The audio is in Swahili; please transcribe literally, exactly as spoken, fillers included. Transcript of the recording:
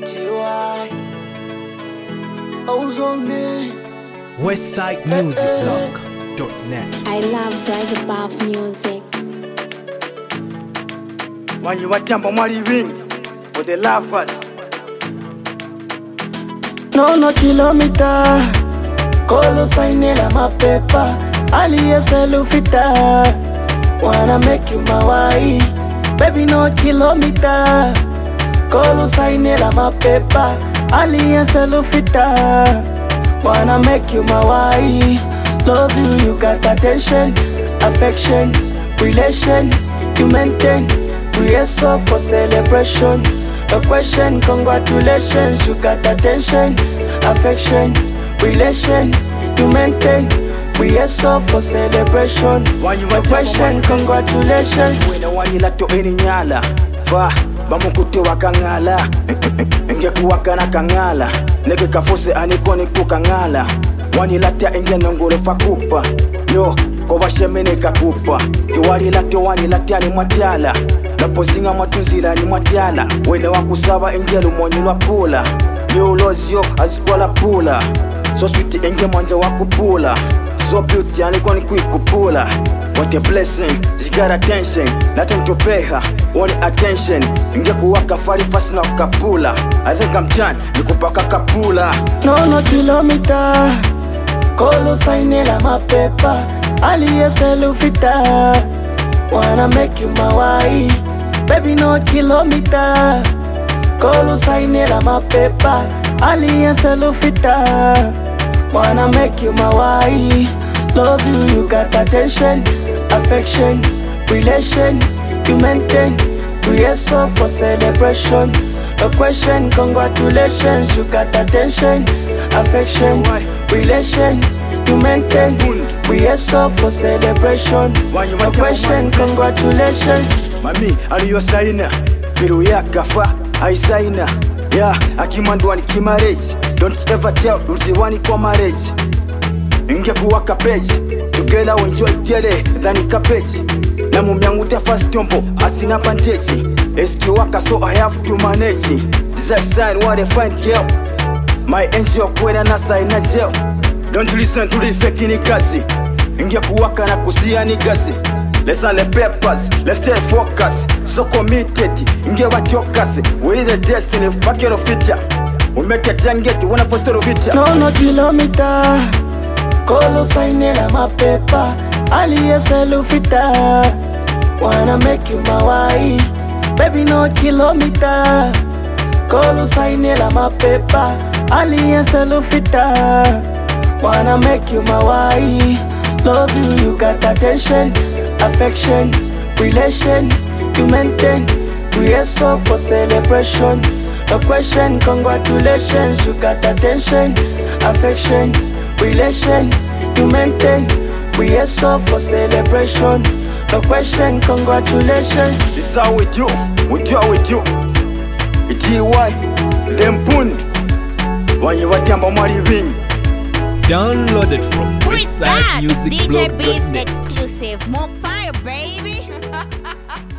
T Y Ozone Westside Music Blog dot net. I love Rise Above music. When you are temple money ring with the lovers. No no kilometer Kolo sainela mapepa Aliye lufita Wanna make you my wife Baby no kilometer Kolo sainela mapepa Aliye lufita Wanna make you my wife Love you, you got attention Affection, relation You maintain We are so for celebration No question, congratulations You got attention, affection, relation You maintain We are so for celebration No question, congratulations Wena wanila to eni nyala Fa, bamukute wakangala Nge kuwakana kangala Nege kafose anikoni kukangala Wanilatia inge nongole fakupa Yo, kwa shemene kakupa Kiwalilatia wanilatia ni matiala Napozinga matunzila ni matiala Wene wakusaba ingelu monyilwa pula Yo lozio azikola pula So sweet inge mwanje wakupula So beauty anikoni kuikupula What a blessing, she got attention Nothing to pay her, only attention Inge kuwaka fari fast na kapula I think I'm done, nikupaka kapula No no kilometer Kolo sainela mapepa Aliye lufita Wanna make you my wife Baby no kilometer Kolo sainela mapepa Aliye lufita Wanna make you my wife Love you, you got attention Affection, relation You maintain We are so for celebration No question, congratulations You got attention Affection, relation You maintain We are so for celebration No question, congratulations Mami, aliyo saina Biru ya kafa, I saina Yeah, akimandwani kimarriage Don't ever tell, uziwani kwa marriage Inge kuwaka page Together we enjoy tele, dhani kapage Na mumyangu te fast tempo, asina panteji Eski waka so I have to manage This is sign what a fine girl My angel kwena na saina gel Don't listen to the fake ni kazi Inge kuwaka na kusia ni gazi Let's on the papers, let's stay focused So committed, inge wat your kasi We need the destiny, fuck your future We make a janget, wanna post a video No no kilometer Kolo sainela mapepa Aliye lufita Wanna make you my wife Baby no kilometer Kolo sainela mapepa Aliye lufita Wanna make you my wife Love you, you got attention Affection, relation You maintain We are so for celebration No question, congratulations You got attention Affection, relation You maintain We are so for celebration No question, congratulations This is how we do, we do how we do T Y, them pund When you are temple money ring Downloaded from Who is that? Westside Music D J Blog Beats dot net. exclusive. More fire, baby.